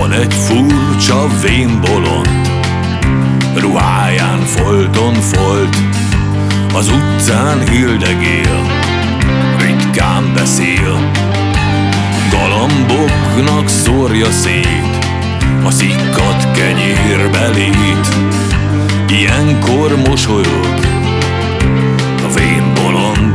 Van egy furcsa vénbolond, ruháján folton folt, az utcán hildegél, ritkán beszél. Galamboknak szórja szét a szikkadt kenyérbelét, ilyenkor mosolyog a vénbolond.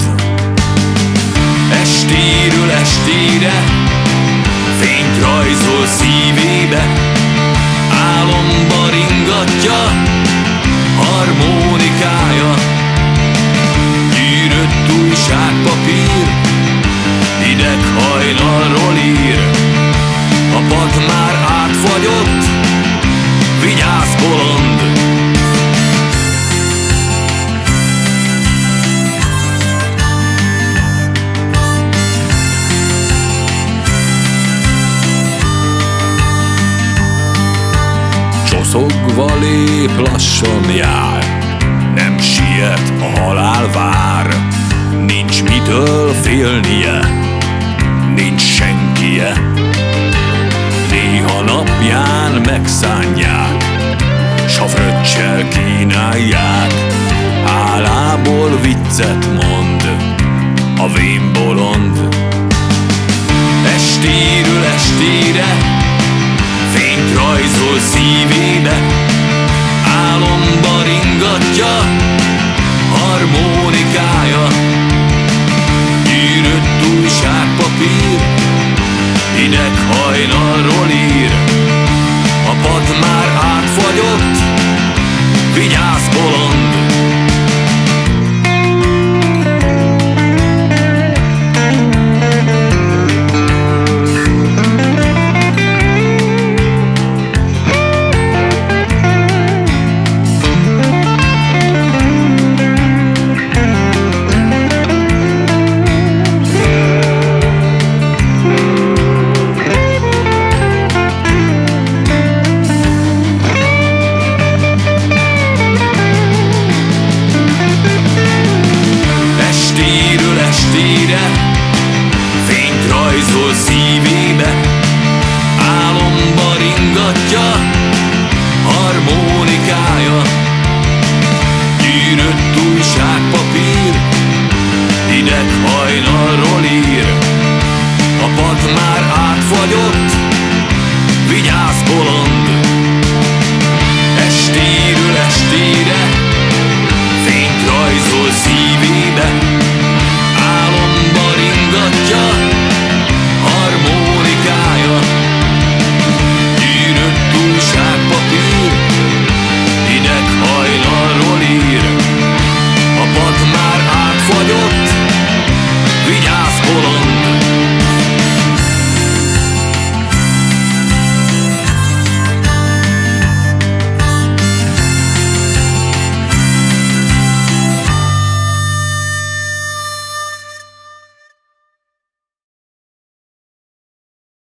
Estéről estére fényt rajzol szívébe, álomba ringatja harmonikája. Gyűrött újságpapír hideg hajnalról ír, a pad már átfagyott, vigyázz bolond! Csoszogva lép, lassan jár, nem siet, a halál vár. Nincs mitől félnie, nincs senkie. Néha napján megszánják, s a fröccsel kínálják, hálából viccet mond a vénbolond. Estéről estére fényt rajzol szívébe, álomba ringatja harmonikája. Gyűrött újságpapír hideg hajnalról ír,